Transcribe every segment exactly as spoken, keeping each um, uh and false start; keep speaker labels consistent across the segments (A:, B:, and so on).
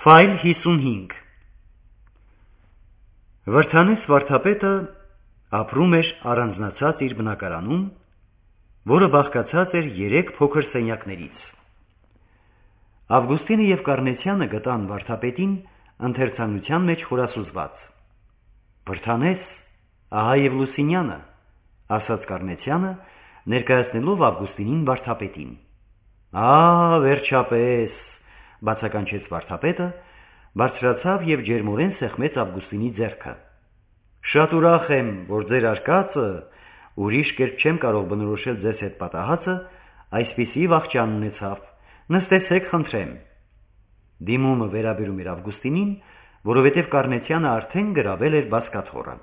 A: Ֆայլ հիսունհինգ Վրթանես վարդապետը ապրում էր առանձնացած իր բնակարանում, որը բաղկացած էր երեք փոքր սենյակներից։ Ավգուստինը և Կառնեցյանը գտան վարդապետին ընթերցանության մեջ խորասուզված։ «Վրթանես, ահա և Լուսինյանը», ասաց Կառնեցյանը, ներկայացնելով Ավգուստինին վարդապետին։ «Ա, վերջապես», բացականչեց վարդապետը, բարձրացավ և ջերմորեն սեղմեց Ավգուստինի ձեռքը։ «Շատ ուրախ եմ, որ ձեր արկածը, ուրիշ կերպ չեմ կարող բնորոշել ձեզ հետ պատահածը, այսպիսի վախճան ունեցավ, նստեցեք խնդրեմ»։ Դիմումը վերաբերում էր Ավգուստինին, որովհետև Կառնեցյանը արդեն գրավել էր բազկաթոռը։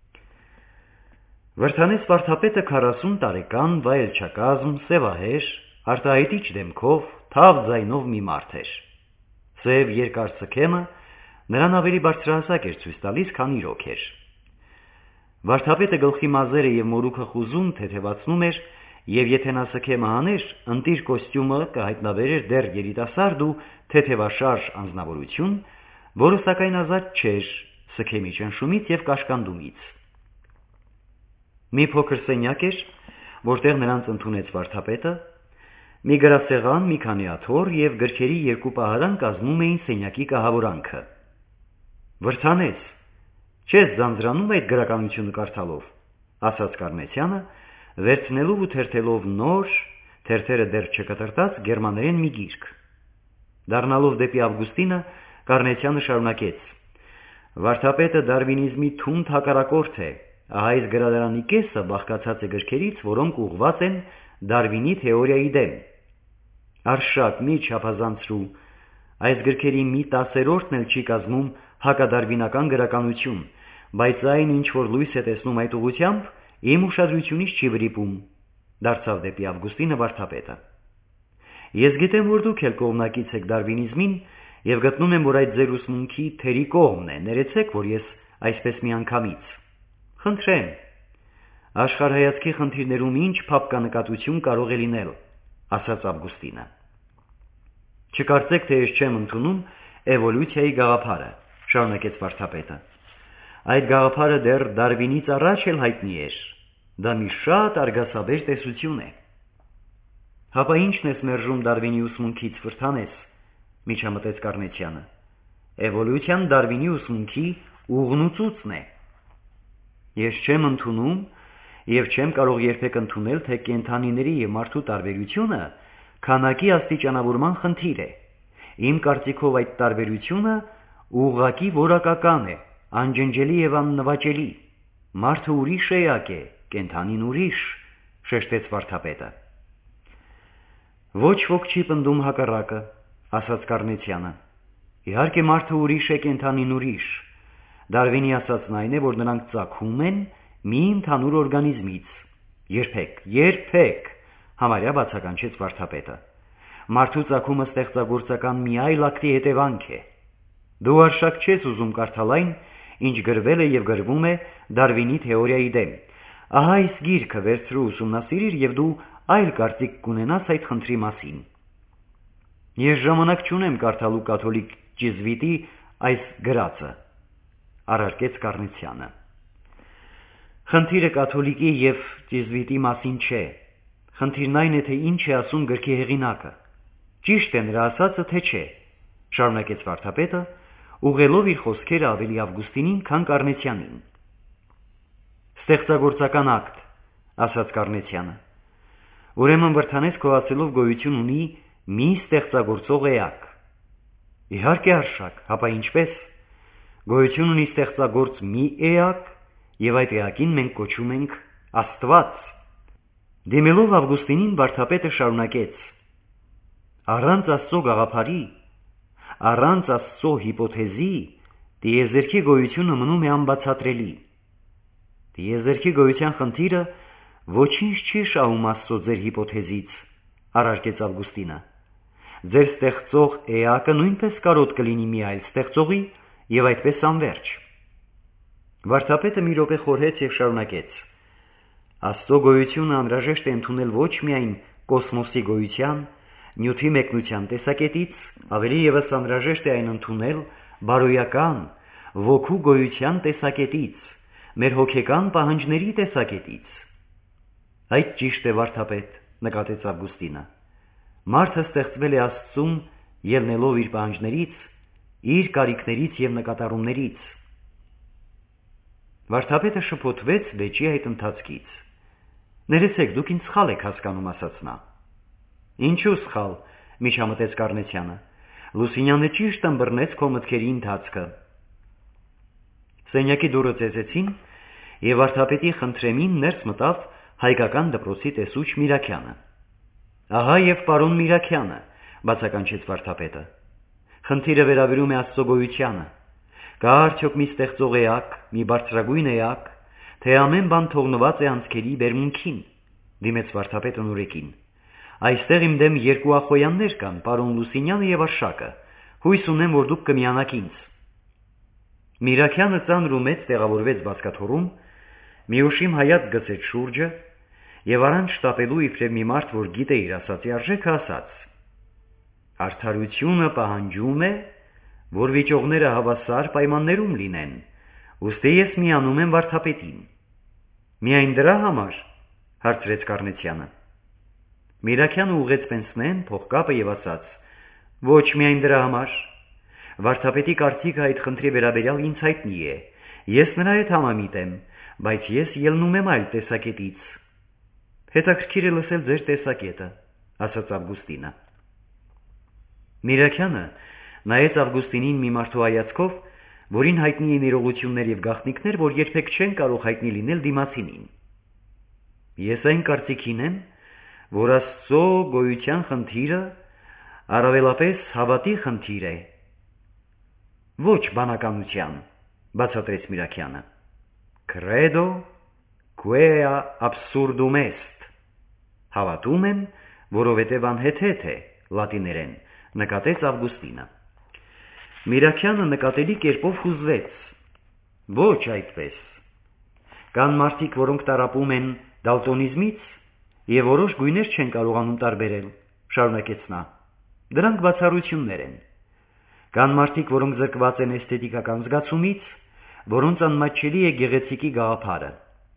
A: Վրթանես վարդապետը քառասուն տարեկան, վայելչակազմ, սևահեր, արտահայտիչ դեմքով, թավ ձայնով մի մարդ էր։ Սև երկար սքեմը նրան ավելի բարձրահասակ էր ցույց տալիս, քան իրոք էր։ Վարդապետը գլխի մազերը և մորուքը խուզում թեթևացնում էր, և եթե նա սքեմը հաներ, ընտիր կոստյումը կհայտնաբերեր դեռ երիտասարդ ու թեթևաշարժ անձնավորություն, որը սակայն ազատ չէր սքեմի ճնշումից և կաշկանդումից։ Մի փոքր սենյակ էր, որտեղ նրանց ընդունեց վարդապետը, մի գրասեղան, մի քանի աթոռ և գրքերի երկու պահարան կազմում էին սենյակի կահավորանքը։ «Վրթանես, չես ձանձրանում այդ գրականությունը կարդալով», ասաց Կառնեցյանը, վերցնելով ու թերթելով նոր, թերթերը դեռ չկտրտած գերմաներեն մի գիրք։ Դառնալով դեպի Ավգուստինը, Կառնեցյանը շարունակեց. «Վարդապետը դարվինիզմի թունդ հակառակորդ է, ահա այս գրադարանի կեսը բաղկացած է գրքերից, որոնք ուղղված են Դարվինի թեորիայի դեմ։ Արշակ, մի չափազանցրու, այս գրքերի մի տասերորդն էլ չի կազմում հակադարվինական գրականություն, բայց այն, ինչ որ լույս է տեսնում այդ ուղղությամբ, իմ ուշադրությունից չի վրիպում», դարձավ դեպի Ավգուստինը վարդապետը։ «Ես գիտեմ, որ դուք էլ կողմնակից եք դարվինիզմին և գտնում եմ, որ այդ ձեր ուսմունքի թերի կողմն է, ներեցեք, որ ես այսպես միանգամից։ Խնդրեմ, աշխարհայացքի խնդիրներում ինչ փափկանկատություն կարող է լինել», ասաց Ավգուստինը։ «Չկարծեք, թե ես չեմ ընդունում էվոլյուցիայի գաղափարը», շարունակեց վարդապետը։ «Այդ գաղափարը դեռ Դարվինից առաջ էլ հայտնի էր։ Դա մի շատ արգասաբեր տեսություն է»։ «Հապա ի՞նչն ես մերժում Դարվինի ուսմունքից, Վրթանես», միջամտեց Կառնեցյանը։ «Էվոլյուցիան Դարվինի ուսմունքի ուղղնուծուցն է։ Ես չեմ ընդունում և չեմ կարող երբեք ընդունել, թե կենդանիների և մարդու տարբերությունը քանակի աստիճանավորման խնդիր է։ Իմ կարծիքով այդ տարբերությունը ուղղակի որակական է, անջնջելի և աննվաճելի։ Մարդը ուրիշ էակ է, կենդանին ուրիշ», շեշտեց վարդապետը։ «Ոչ ոք չի պնդում հակառակը», ասաց Կառնեցյանը։ «Իհարկե մարդը ուրիշ է, կենդանին ուրիշ։ Դարվինի ասածն այն է, որ նրանք ծագում են մի ընդհանուր օրգանիզմից։ Երբեք, երբեք», համարյա բացականչեց վարդապետը։ «Մարդու ծագումը ստեղծագործական մի այլ ակտի հետևանք է։ Դու արշակ չես ուզում կարդալ այն, ինչ գրվել է և գրվում է Դարվինի թեորիայի դեմ։ Ահա այս գիրքը վերցրու ուսումնասիրիր և դու այլ կարծիք կունենաս այդ խնդրի մասին»։ «Ես ժամանակ չունեմ կարդալու կաթոլիկ ճիզվիտի այս գրածը», առարկեց Կառնեցյանը։ «Խնդիրը կաթոլիկի և ճիզվիտի մասին չէ։ Խնդիրն այն է, թե ինչ է ասում գրքի հեղինակը։ Ճիշտ է նրա ասածը, թե չէ», շարունակեց վարդապետը, ուղղելով իր խոսքերը ավելի Ավգուստինին, քան Կառնեցյանին։ «Ստեղծագործական ակտ», ասաց Կառնեցյանը։ «Ուրեմն Վրթանես քո ասելով գոյություն ունի մի ստեղծագործող էակ»։ «Իհարկե արշակ, հապա ինչպես։ Գոյություն ունի ստեղծագործ մի էակ, և այդ էակին մենք կոչում ենք Աստված»։ Դիմելով Ավգուստինին, վարդապետը շարունակեց. «Առանց Աստծո գաղափարի, առանց Աստծո հիպոթեզի տիեզերքի գոյությունը մնում է անբացատրելի։ Տիեզերքի գոյության խնդիրը ոչինչ չի շահում Աստծո ձեր հիպոթեզից», առարկեց Ավգուստինը։ «Ձեր ստեղծող էակը նույնպես կարոտ կլինի մի այլ ստեղծողի և այդպես անվերջ»։ Վարդապետը մի րոպե խորհեց և շարունակեց. «Աստծո գոյությունը անհրաժեշտ է ընդունել ոչ միայն կոսմոսի գոյության, Նյութի մեկնության տեսակետից ավելի ևս անհրաժեշտ է այն ընդունել բարոյական, ոգու գոյության տեսակետից, մեր հոգեկան պահանջների տեսակետից։ Այդ ճիշտ է, վարդապետ, նկատեց Ավգուստինը։ Մարդը ստեղծվել է Աստծուն ելնելով իր պահանջներից, իր կարիքներից և նկատառումներից։ Վարդապետը շփոթվեց վեճի այդ ընթացքից։ Ներեցեք, դուք ինձ սխալ եք հասկանում, ասաց նա։ Ինչու սխալ, միջամտեց Կառնեցյանը։ Լուսինյանը ճիշտ ըմբռնեց քո մտքերի ընթացքը։ Սենյակի դուռը ծեծեցին, և վարդապետի խնդրեմին ներս մտավ հայկական դպրոցի տեսուչ Միրաքյանը։ Ահա և պարոն Միրաքյանը, բացականչեց վարդապետը։ Խնդիրը վերաբերում է Աստծո գոյությանը։ Կա արդյոք մի ստեղծող էակ, մի բարձրագույն էակ, թե ամեն բան թողնված է անցքերի բերմունքին, դիմեց վարդապետը նորեկին։ Այստեղ իմ դեմ երկու ախոյաններ կան, պարոն Լուսինյանը և Արշակը, հույս ունեմ, որ դուք կմիանաք ինձ։ Միրաքյանը ծանր ու մեծ տեղավորվեց բազկաթոռում, մի ուշիմ հայացք գցեց շուրջը և առանց շտապելու իբրև մի մարդ, որ գիտե իր ասածի արժեքը, ասաց. Արդարությունը պահանջում է, որ վիճողները հավասար պայմաններում լինեն, ուստի ես միանում եմ վարդապետին։ Միայն դրա համար, հարցրեց Կառնեցյանը։ Միրաքյանը ուղղեց պենսնեն, փողկապը և ասաց. Ոչ միայն դրա համար։ Վարդապետի կարծիքը այդ խնդրի վերաբերյալ ինձ հայտնի է, ես նրա հետ համամիտ եմ, բայց ես ելնում եմ այլ տեսակետից։ Հետաքրքիր է լսել ձեր տեսակետը, ասաց Ավգուստինը։ Միրաքյանը նայեց Ավգուստինին մի մարդու հայացքով, որին հայտնի են իրողություններ և գաղտնիքներ, որ երբեք չեն կարող հայտնի լինել դիմացինին։ Ես այն կարծիքին եմ, որ Աստծո գոյության խնդիրը առավելապես հավատի խնդիր է։ Ոչ բանականության, բացատրեց Միրաքյանը։ Credo quea absurdum est։ Հավատում եմ, որովհետև անհեթեթ է, լատիներեն, նկատեց Ավգուստինը։ Միրաքյանը նկատելի կերպով հուզվեց։ Ոչ այդպես։ Կան մարդիկ, որոնք տառապում են դալտոնիզմից և որոշ գույներ չեն կարողանում տարբերել, շարունակեց նա։ Դրանք բացառություններ են։ Կան մարդիկ, որոնք զրկված են էսթետիկական զգացումից, որոնց անմատչելի է գեղեցիկի գաղափարը։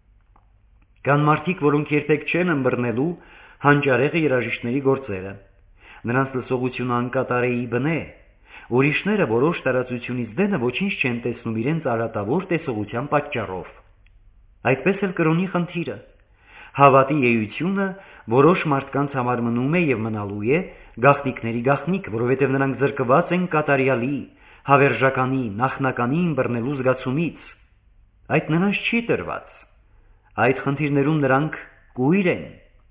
A: Կան մարդիկ, որոնք երբեք չեն ըմբռնելու հանճարեղ երաժիշտների գործերը։ Նրանց լսողությունը անկատար է ի բնե, ուրիշները որոշ տարածությունից դենը ոչինչ չեն տեսնում իրենց արատավոր տեսողության պատճառով։ Այդպես էլ կրոնի խնդիրը։ Հավատի էությունը որոշ մարդկանց համար մնում է և մնալու է գաղտնիքների գաղտնիք, որովհետև նրանք զրկված են կատարյալի, հավերժականի, նախնականի ըմբռնելու զգացումից։ Այդ նրանց չի տրված։ Այդ խնդիրներում նրանք կույր են։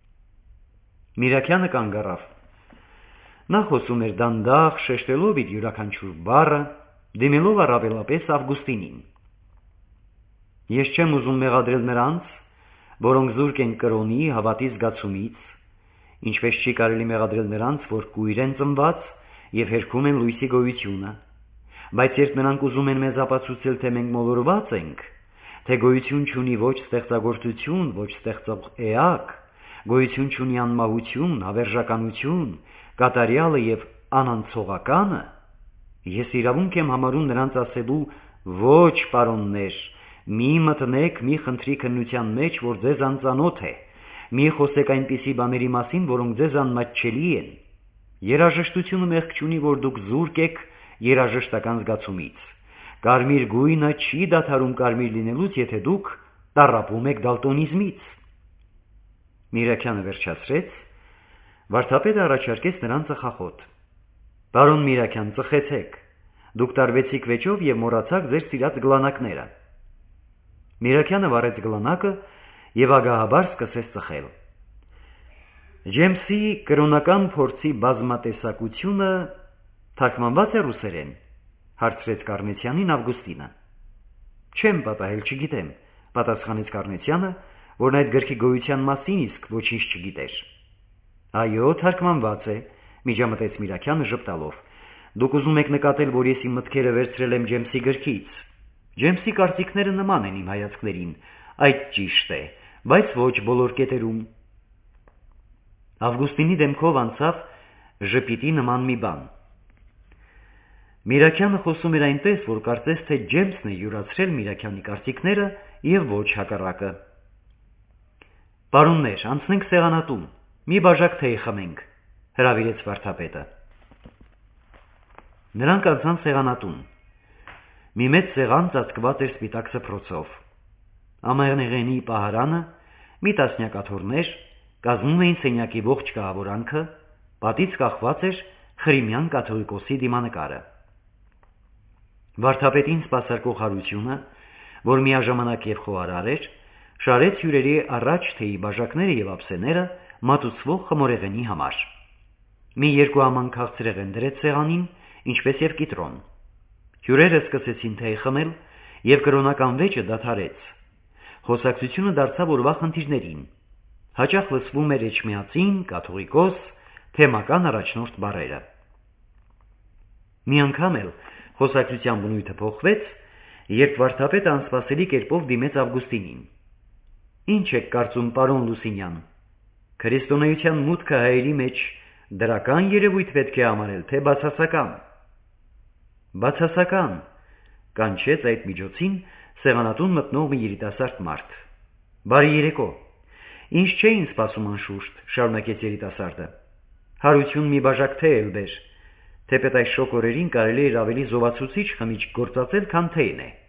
A: Միրաքյանը կանգ առավ։ Նա խոսում էր դանդաղ, շեշտելով իր յուրաքանչյուր բառը, դիմելով առավելապես Ավգուստինին։ Ես չեմ ուզում մեղադրել նրանց, որոնք զուրկ են կրոնի, հավատի զգացումից, ինչպես չի կարելի մեղադրել նրանց, որ կույր են ծնված և հերքում են լույսի գոյությունը, բայց երբ նրանք ուզում են մեզ ապացուցել, թե մենք մոլորված ենք, թե գոյություն չունի ոչ ստեղծագործություն, ոչ ստեղծող էակ, գոյություն չունի անմահություն, հավերժականություն, կատարյալը և անանցողականը, ես իրավունք եմ համարում նրանց ասելու. ոչ, պարոններ, մի մտնեք մի խնդրի քննության մեջ, որ ձեզ անծանոթ է, մի խոսեք այնպիսի բաների մասին, որոնք ձեզ անմատչելի են։ Երաժշտությունը մեղք չունի, որ դուք զուրկ եք երաժշտական զգացումից։ Կարմիր գույնը չի դադարում կարմիր լինելուց, եթե դուք տառապում եք դալտոնիզմից։ Միրաքյանը վերջացրեց, վարդապետը առաջարկեց նրան ծխախոտ։ Պարոն Միրաքյան, ծխեցեք, դուք տարվեցիք վեճով և մոռացաք ձեր սիրած գլանակները։ Միրաքյանը վառեց գլանակը և ագահաբար սկսեց ծխել։ Ջեմսի կրոնական փորձի բազմատեսակությունը թարգմանված է ռուսերեն, հարցրեց Կառնեցյանին Ավգուստինը։ Չեմ պատահել, չգիտեմ, պատասխանեց Կառնեցյանը, որն այդ գրքի գոյության մասին իսկ ոչինչ չգիտեր։ Այո, թարգմանված է, միջամտեց Միրաքյանը ժպտալով։ Դուք ուզում եք նկատել, որ ես իմ մտքերը վերցրել եմ Ջեմսի գրքից։ Ջեմսի կարծիքները նման են իմ հայացքներին, այդ ճիշտ է, բայց ոչ բոլոր կետերում։ Ավգուստինի դեմքով անցավ ժպիտի նման մի բան։ Միրաքյանը խոսում էր այնպես, որ կարծես թե Ջեյմսն է յուրացրել Միրաքյանի կարծիքները եւ ոչ հակառակը։ «Պարոններ, անցնենք սեղանատուն, մի բաժակ թեյ խմենք», հրավիրեց վարդապետը։ Նրանք անցան սեղանատուն։ Մի մեծ սեղան ծածկված էր սպիտակ սփռոցով։ Ամենեղենի պահարանը, մի տասնյակ աթոռներ կազմում էին սենյակի ողջ կահավորանքը, պատից կախված էր Խրիմյան կաթողիկոսի դիմանկարը։ Վարդապետին սպասարկող հարությունը, որ միաժամանակ եւ խոհարար էր, շարեց հյուրերի առաջ թեյի բաժակները եւ ափսեները մատուցվող խմորեղենի համար։ Մի երկու աման քաղցրեղեն դրեց սեղանին, ինչպես եւ կիտրոն։ Հյուրերը սկսեցին թեյ խմել եւ կրոնական վեճը դադարեց։ Խոսակցությունը դարձավ օրվա խնդիրներին։ Հաճախ լսվում էր էջմիածին, կաթողիկոս, թեմական առաջնորդ բառերը։ Մի անգամ էլ խոսակցության բնույթը փոխվեց, երբ վարդապետը անսպասելի կերպով դիմեց Ավգուստինին։ «Ինչ եք կարծում, պարոն Լուսինյան, քրիստոնեության մուտքը հայերի մեջ դրական երևույթ պետք է համարել, թե բացասական»։ «Բացասական», կանչեց այդ միջոցին սեղանատուն մտնող մի երիտասարդ մարդ։ «Բարի երեկո։ Ինչ չէին սպասում անշուշտ», շարունակեց երիտասարդը։ «Հարություն մի բաժակ թեյ էլ բեր, թեպետ այս շոգ օրերին կարելի էր ավելի զովացուցիչ խմիչք գործածել, քան թեյն է»։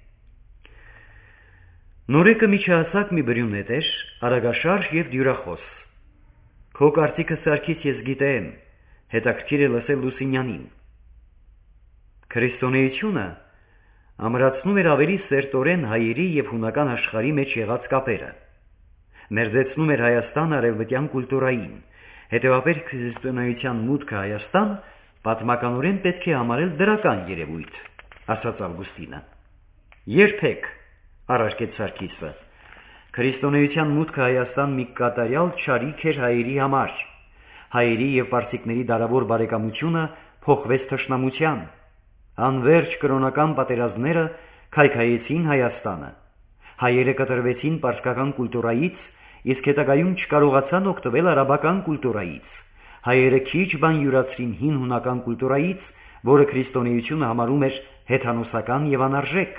A: Նորեկը միջահասակ մի բրյունետ էր, արագաշարժ եւ դյուրախոս։ «Քո կարծիքը, Սարգիս, ես գիտեմ, հետաքրքիր է լսել Լուսինյանին»։ Քրիստոնեությունը ամրացնում էր ավելի սերտորեն հայերի եւ հունական աշխարհի մեջ եղած կապերը, մերձեցնում էր Հայաստան արևմտյան կուլտուրային, հետեւաբար քրիստոնեության մուտքը Հայաստան պատմականորեն պետք է համարել դրական երևույթ, ասաց Ավգուստինը։ «Երբեք», առարկեց Սարգիսը, քրիստոնեության մուտքը Հայաստան մի կատարյալ չարիք էր հայերի համար։ Հայերի եւ պարսիկների դարավոր բարեկամությունը փոխվեց թշնամության։ Անվերջ կրոնական պատերազմները քայքայեցին Հայաստանը։ Հայերը կտրվեցին պարսկական կուլտուրայից, իսկ հետագայում չկարողացան օգտվել արաբական կուլտուրայից։ Հայերը քիչ բան յուրացրին հին հունական կուլտուրայից, որը քրիստոնեությունը համարում էր հեթանոսական եւ անարժեք։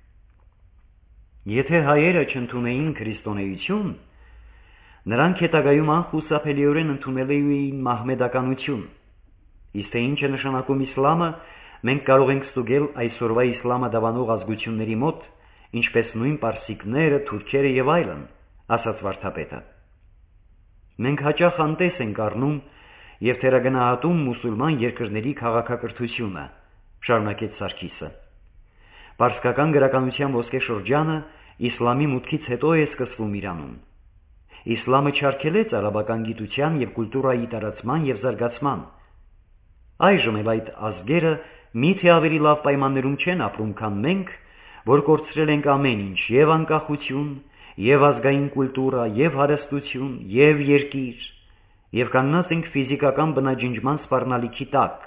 A: Եթե հայերը չընդունեին քրիստոնեություն, նրանք հետագայում անխուսափելիորեն ընդունել էին մահմեդականություն։ Իսկ թե ինչ է նշանակում իսլամը, մենք կարող ենք ստուգել այսօրվա իսլամը դավանող ազգությունների մոտ, ինչպես նույն պարսիկները, թուրքերը եւ այլն, ասաց վարդապետը։ Մենք հաճախ անտես ենք առնում եւ թերագնահատում մուսուլման երկրների քաղաքակրթությունը, շարունակեց Սարգիսը։ Պարսկական գրականության ոսկե շրջանը իսլամի մուտքից հետո է սկսվում Իրանում։ Իսլամը չարգելեց արաբական գիտության եւ կուլտուրայի տարածման եւ զարգացման։ Այժմ էլ այդ ազգերը միթե ավելի լավ պայմաններում չեն ապրում, քան մենք, որ կորցրել ենք ամեն ինչ, եւ անկախություն, եւ ազգային կուլտուրա, եւ հարստություն, եւ երկիր, եւ կանգնած ենք ֆիզիկական բնաջնջման սպառնալիքի տակ։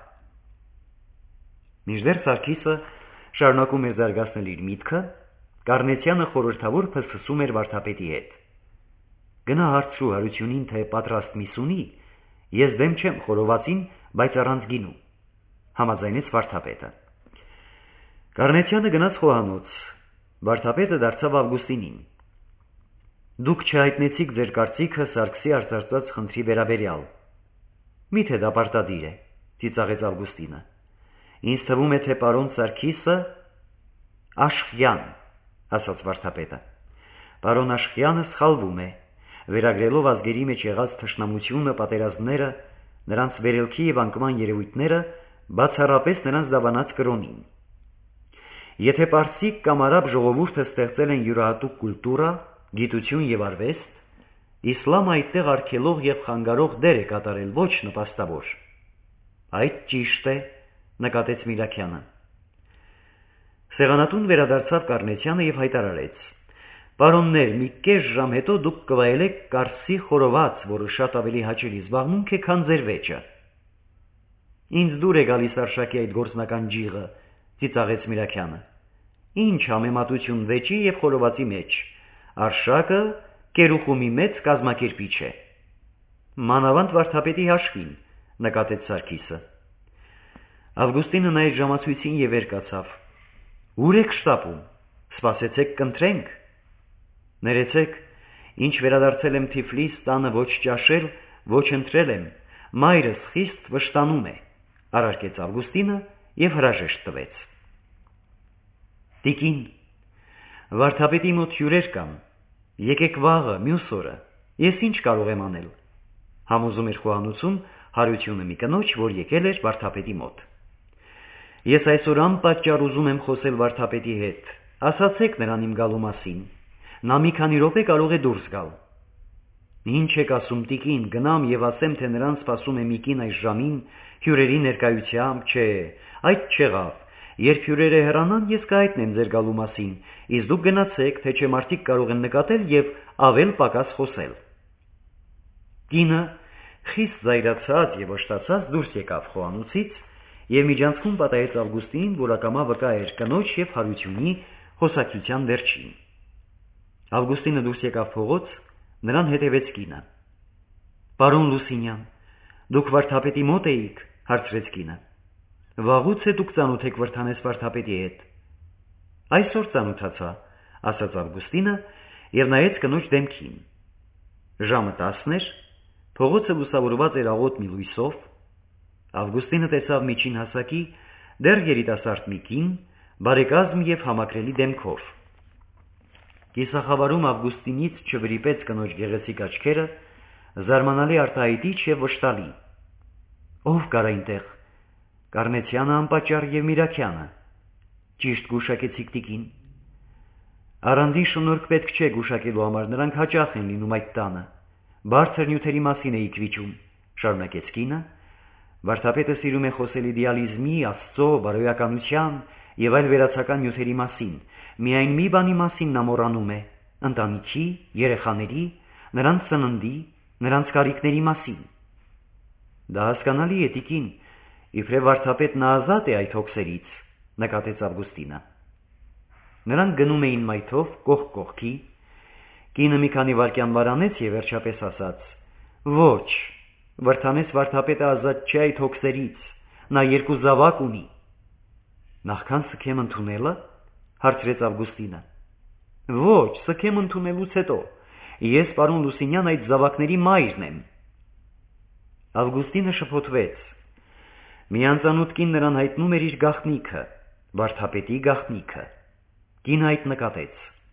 A: Մինչդեռ Սարգիսը շարունակում էր զարգացնել իր միտքը, Կարնեցյանը խորհրդավոր փսփսում էր վարդապետի հետ։ «Գնա հարցրու Հարությունին, թե պատրաստ միս ունի, ես դեմ չեմ խորովածին, բայց առանց գինու», համաձայնեց վարդապետը։ Կարնեցյանը գնաց խոհանոց։ Վարդապետը դարձավ Ավգուստինին։ «Դուք չհայտնեցիք ձեր կարծիքը Սարգսի արծարծած խնդրի վերաբերյալ։ Միթե դա պարտադիր է», ծիծաղեց Ավգուստինը։ «Ինձ թվում է, թե պարոն Սարգիսը Աշխյան», ասաց վարդապետը։ «Պարոն Աշխյանը սխալվում է, վերագրելով ազգերի մեջ եղած թշնամությունը, պատերազմները, նրանց վերելքի եւ անկման երևույթները, բացառապես նրանց դավանած կրոնին։ Եթե պարսիկ կամ արաբ ժողովուրդը ստեղծել են յուրահատուկ կուլտուրա, գիտություն եւ արվեստ, իսլամը այդտեղ արգելող եւ խանգարող դեր է կատարել, ոչ նպաստավոր»։ «Այդ ճիշտ է», նկատեց Միրաքյանը։ Սեղանատուն վերադարձավ Կարնեցյանը եւ հայտարարեց. «Պարոններ, մի կես ժամ հետո դուք կվայելեք կարսի խորոված, որը շատ ավելի հաճելի զբաղմունք է, քան ձեր վեճը»։ «Ինձ դուր է գալիս Արշակի այդ գործնական ջիղը», ծիծաղեց Միրաքյանը։ «Ինչ համեմատություն վեճի եւ խորովածի մեջ։ Արշակը կերուխումի մեծ կազմակերպիչ է»։ «Մանավանդ վարդապետի հաշվին», նկատեց Սարգիսը։ Ավգուստինը նայեց ժամացույցին եւ երկացավ։ Ուր եք շտապում, սպասեցեք կընտրենք։ Ներեցեք, ինչ վերադարձել եմ Թիֆլիս, տանը ոչ ճաշել, ոչ ընտրել եմ, մայրս խիստ վշտանում է, առարկեց Ավգուստինը եւ հրաժեշտ տվեց։ Տիկին, վարդապետի մոտ հյուրեր կան, եկեք վաղը, մյուս օրը, ես ինչ կարող եմ անել, համոզում էր խոհանոցում հարությունը մի կնոջ, որ եկել էր վարդապետի մոտ։ Ես այսօր անպատճառ ուզում եմ խոսել վարդապետի հետ, ասացեք նրան իմ գալու մասին, նա մի քանի րոպե կարող է դուրս գալ։ Ինչ եք ասում տիկին, գնամ եւ ասեմ, թե նրան սպասում է մի կին այս ժամին, հյուրերի ներկայությամբ, չէ, այդ չեղավ, երբ հյուրերը հեռանան, ես կհայտնեմ ձեր գալու մասին, իսկ դուք գնացեք, թե չէ մարդիկ կարող են նկատել եւ ավել պակաս խոսել։ Կինը խիստ զայրացած եւ վշտացած դուրս եկավ խոհանոցից եւ միջանցքում պատահեց Ավգուստինին, որ ակամա վկա էր կնոջ եւ հարությունի խոսակցության վերջին։ Ավգուստինը դուրս եկավ փողոց, նրան հետևեց կինը։ Պարոն Լուսինյան, դուք վարդապետի մոտ էիք, հարցրեց կինը։ Վաղուց է դուք ծանոթ եք Վրդանես վարդապետի հետ։ Այսօր ծանոթացա, ասաց Ավգուստինը եւ նայեց կնոջ դեմքին։ Ժամը տասն էր, փողոցը լուսավորված էր աղոտ մի լույսով։ Ավգուստինը տեսավ միջին հասակի, դեռ երիտասարդ մի կին, բարեկազմ եւ համակրելի դեմքով։ Կիսախավարում Ավգուստինից չվրիպեց կնոջ գեղեցիկ աչքերը, զարմանալի արտահայտիչ եւ վշտալի։ Ով կար այնտեղ, Կարնեցյանը անպատճառ եւ Միրաքյանը։ Ճիշտ գուշակեցիք տիկին։ Առանձին շնորհք պետք չէ գուշակելու համար, նրանք հաճախ են լինում այդ տանը։ Բարձր նյութերի մասին էիք վիճում, շարունակեց կինը։ Վարդապետը սիրում է խոսել իդեալիզմի, Աստծո, բարոյականության եւ այլ վերացական նյութերի մասին։ Միայն մի բանի մասին նա մոռանում է՝ ընտանիքի, երեխաների, նրանց սննդի, նրանց կարիքների մասին։ Դա հասկանալի է տիկին, իբրև վարդապետն ազատ է այդ հոգսերից, նկատեց Ավգուստինը։ Նրանք գնում էին մայթով կողք կողքի։ Կինը մի քանի վայրկյան վարանեց եւ վերջապես ասաց. Ոչ, Վրդանես վարդապետը ազատ չէ այդ հոգսերից, նա երկու զավակ ունի։ Նախքան սքեմ ընդունելը, հարցրեց Ավգուստինը։ Ոչ, սքեմ ընդունելուց հետո, ես պարոն Լուսինյան այդ զավակների մայրն եմ։ Ավգուստինը շփոթվեց։ Մի անծանոթ կին նրան հայտնում էր իր գաղտնիքը, վարդապետի գաղտնիքը։ Կինը այդ նկատեց։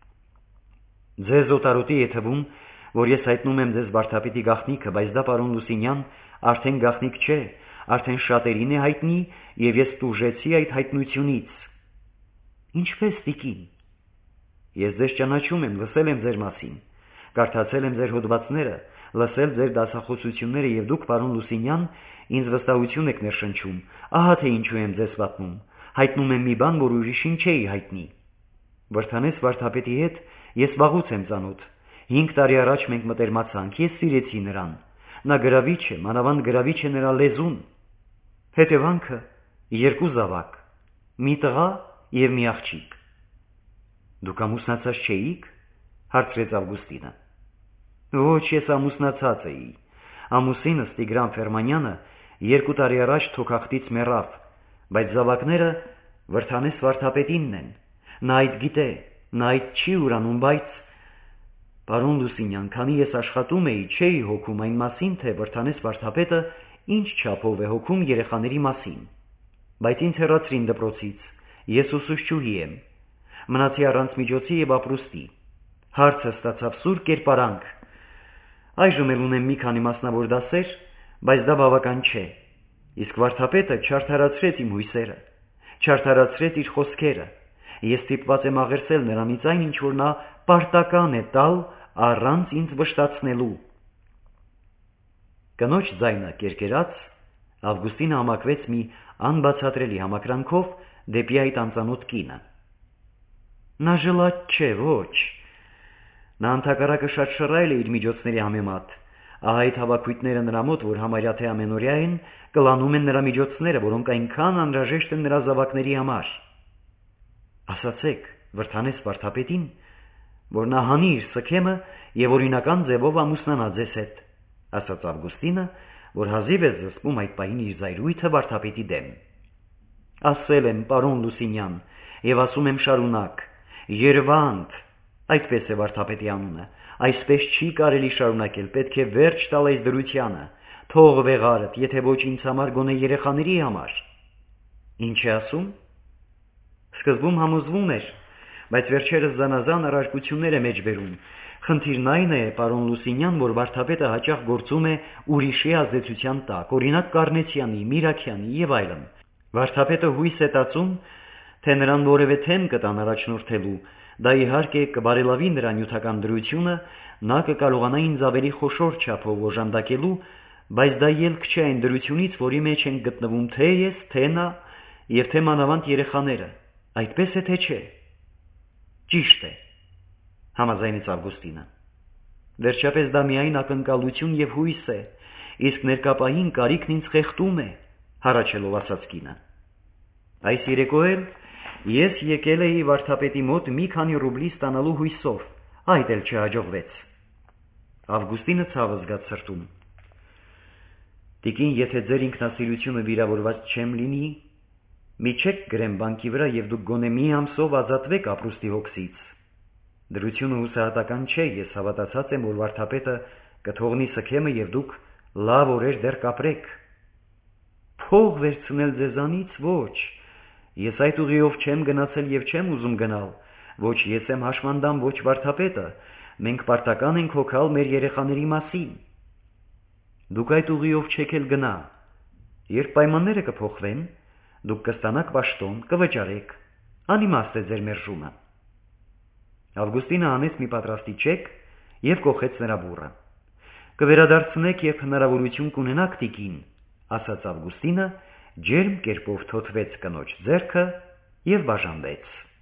A: Ձեզ օտարոտի է թվում, որ ես հայտնում եմ ձեզ վարդապետի գաղտնիքը, բայց դա պարոն Լուսինյան արդեն գաղտնիք չէ, արդեն շատերին է հայտնի եւ ես տուժեցի այդ հայտնությունից։ Ինչպես տիկին։ Ես ձեզ ճանաչում եմ, լսել եմ ձեր մասին, կարդացել եմ ձեր հոդվածները, լսել ձեր դասախոսությունները եւ դուք պարոն Լուսինյան ինձ վստահություն եք ներշնչում, ահա թե ինչու եմ ձեզ պատմում, հայտնում եմ մի բան, որ ուրիշին չէի հայտնի։ Վրդանես վարդապետի հետ ես վաղուց եմ ծանոթ, հինգ տարի առաջ մենք մտերմացանք, ես սիրեցի նրան, նա գրավիչ է, մանավանդ գրավիչ է նրա լեզուն։ Հետևանքը երկու զավակ, մի տղա եւ մի աղջիկ։ Դուք ամուսնացած չէիք, հարցրեց Ավգուստինը։ Ոչ, ես ամուսնացած էի։ Ամուսինս Տիգրան Ֆերմանյանը երկու տարի առաջ թոքախտից մեռավ, բայց զավակները Վրդանես վարդապետինն են։ Նա այդ գիտե, նա այդ չի ուրանում, բայց պարոն Լուսինյան, քանի ես աշխատում էի, չէի հոգում այն մասին, թե Վրդանես վարդապետը ինչ չափով է հոգում երեխաների մասին։ Բայց ինձ հեռացրին դպրոցից, ես ուսուցչուհի եմ, մնացի առանց միջոցի եւ ապրուստի։ Հարցը ստացավ սուր կերպարանք։ Այժմ էլ ունեմ մի քանի մասնավոր դասեր, բայց դա բավական չէ։ Իսկ վարդապետը չարդարացրեց իմ հույսերը, չարդարացրեց իր խոսքերը։ Ես ստիպված եմ աղերսել նրանից այն, ինչ որ նա պարտական է տալ առանց ինձ վշտացնելու։ Կնոջ ձայնը կերկերած, Ավգուստինը համակվեց մի անբացատրելի համակրանքով դեպի այդ անծանոթ կինը։ Նա ժլատ չէ, ոչ։ Նա ընդհակառակը շատ շռայլ է իր միջոցների համեմատ։ Ահա այդ հավաքույթները նրա մոտ, որ համարյա թե ամենօրյա են, կլանում են նրա միջոցները, որոնք այնքան անհրաժեշտ են նրա զավակների համար։ Ասացեք Վրդանես վարդապետին, որ նա հանի իր սքեմը եւ օրինական ձևով ամուսնանա ձեզ հետ, ասաց Ավգուստինը, որ հազիվ է զսպում այդ պահին իր զայրույթը վարդապետի դեմ։ Ասել եմ, պարոն Լուսինյան, եւ ասում եմ շարունակ, Երվանդ, այդպես է վարդապետի անունը, այսպես չի կարելի շարունակել, պետք է վերջ տալ այս դրությանը, թող վեղարդ, եթե ոչ ինձ համար, գոնե երեխաների համար։ Ինչ է ասում։ Սկզբում համոզվում էր, բայց վերջերս զանազան առարկություններ է մեջ բերում։ Խնդիրն այն է, պարոն Լուսինյան, որ վարդապետը հաճախ գործում է ուրիշի ազդեցության տակ, օրինակ Կառնեցյանի, Միրաքյանի եւ այլն։ Վարդապետը հույս է տածում, թե նրան որևէ թեմ կտան առաջնորդելու, դա իհարկե կբարելավի նրա նյութական դրությունը, նա կկարողանա ինձ ավելի խոշոր չափով օժանդակելու, բայց դա ելք չէ այն դրությունից, որի մեջ են գտնվում թե ես, թե նա եւ թե մանավանդ երեխաները։ Այդպես է թե չէ։ Ճիշտ է, համաձայնեց Ավգուստինը։ Վերջապես դա միայն ակնկալություն եւ հույս է, իսկ ներկապահին կարիքն ինձ խեղդում է, հառաչելով ասաց կինը։ Այս երեկո էլ ես եկել էի վարդապետի մոտ մի քանի ռուբլի ստանալու հույսով, այդ էլ չհաջողվեց։ Ավգուստինը ցավը զգաց սրտում։ Տիկին, եթե ձեր ինքնասիրությունը վիրավորված չեմ լինի, մի չեք գրեմ բանկի վրա եւ դուք գոնե մի ամսով ազատվեք ապրուստի հոգսից։ Դրությունը հուսահատական չէ, ես հավատացած եմ, որ վարդապետը կթողնի սքեմը եւ դուք լավ օրեր դեռ կապրեք։ Փող վերցնել ձեզանից ոչ։ Ես այդ ուղիով չեմ գնացել եւ չեմ ուզում գնալ։ Ոչ ես եմ հաշմանդամ, ոչ վարդապետը։ Մենք պարտական ենք հոգալ մեր երեխաների մասին։ Դուք այդ ուղիով չեք էլ գնա։ Երբ պայմանները կփոխվեն, դուք կստանաք պաշտոն, կվճարեք։ Անիմաստ է ձեր մերժումը։ Ավգուստինը անեց մի պատրաստի չեք եւ կոխեց նրա բուռը։ Կվերադարձնեք, երբ հնարավորություն կունենաք, տիկին, ասաց Ավգուստինը, ջերմ կերպով թոթվեց կնոջ ձեռքը եւ բաժանվեց։